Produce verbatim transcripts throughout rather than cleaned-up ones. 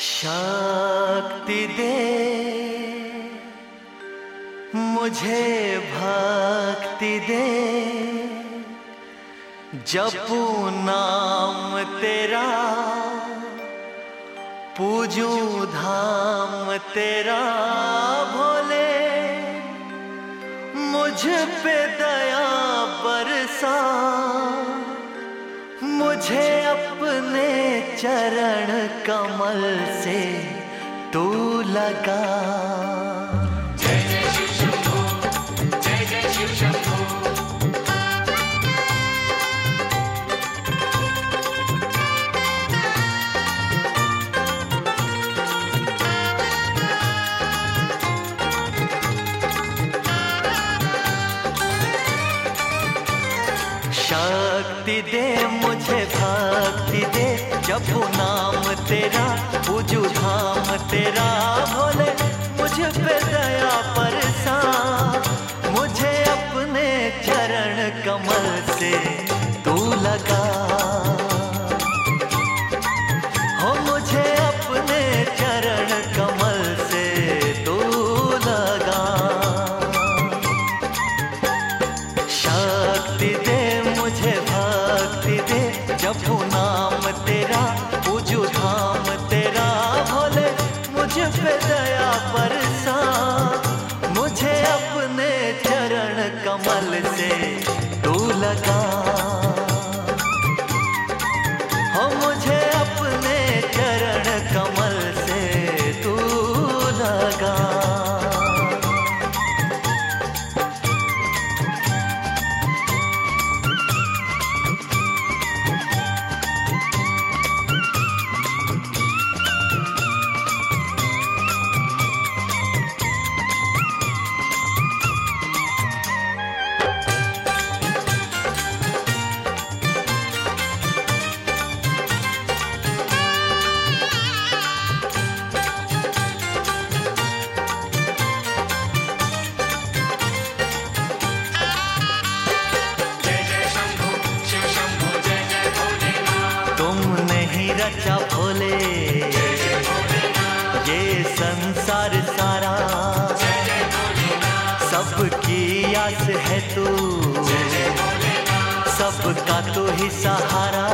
शक्ति दे मुझे, भक्ति दे, जपू नाम तेरा, पूजूं धाम तेरा भोले। मुझ पे दया बरसा, मुझे अपने चरण कमल से तू लगा। जय जय शिव शंभो, जय जय शिव शंभो। शक्ति दे मुझे, भक्ति दे, जपू नाम तेरा, पूजू धाम तेरा भोले। मुझ पे दया बरसा, मुझे अपने चरण कमल से तू लगा। हो मुझे अपने चरण कमल से तू लगा। शक्ति दे मुझे, भक्ति दे, जपू नाम तेरा, पूजू धाम तेरा भोले। मुझ पे दया बरसा, मुझे अपने चरण कमल से तू लगा। हो मुझे अपने चरण कमल से तू लगा। रचा भोले ये संसार सारा, सबकी आस है तू, सबका तो ही सहारा।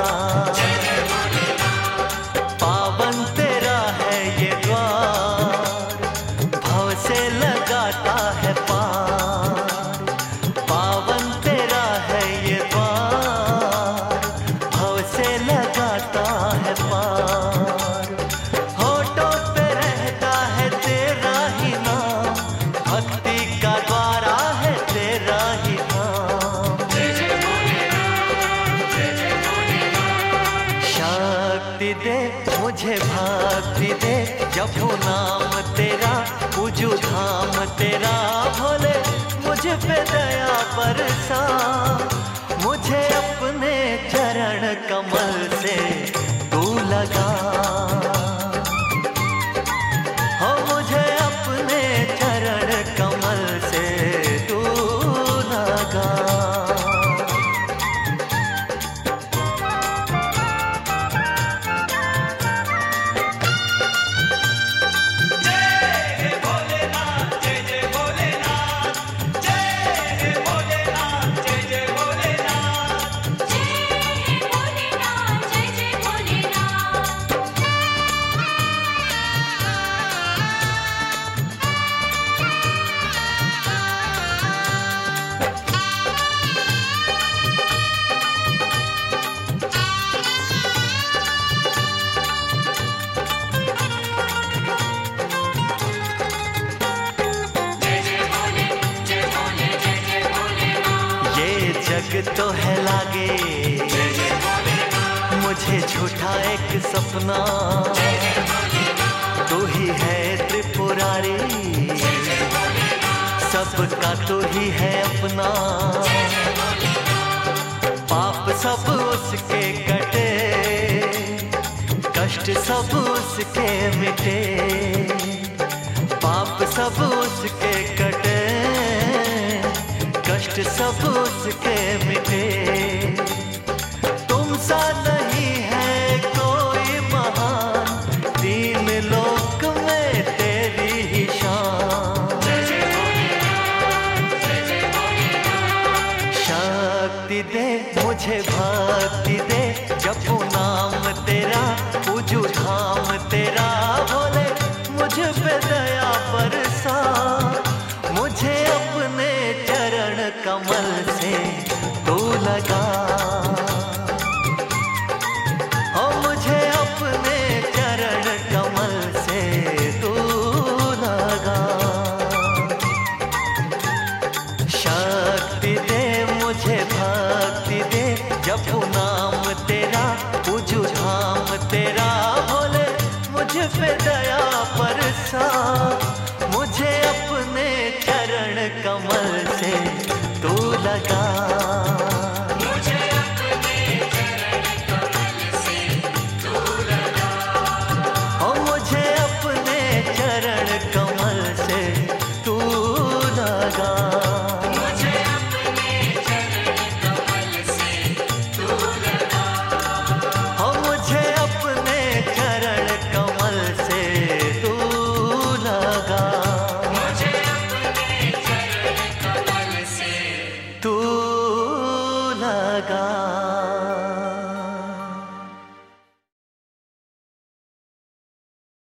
पावन तेरा है ये द्वार, भव से लगाता है पार। पावन तेरा है ये द्वार, भव से लगाता है पार। होठों पे रहता है तेरा ही नाम, भक्ति का द्वारा है तेरा ही नाम। जय जय भोलेनाथ, जय जय भोलेनाथ। शक्ति दे मुझे, भक्ति दे, जपू नाम तेरा, पूजू धाम तेरा भोले। मुझ पे दया बरसा, मुझे अपने चरण कमल से तू लगा। हो मुझे अपने चरण कमल से तू लगा। जग तो है लागे मुझे झूठा एक सपना, तू ही है त्रिपुरारी, सबका तू ही है अपना। पाप सब उसके कटे, कष्ट सब उसके मिटे। पाप सब उसके कटे, कष्ट सब उसके मिटे। तुम सा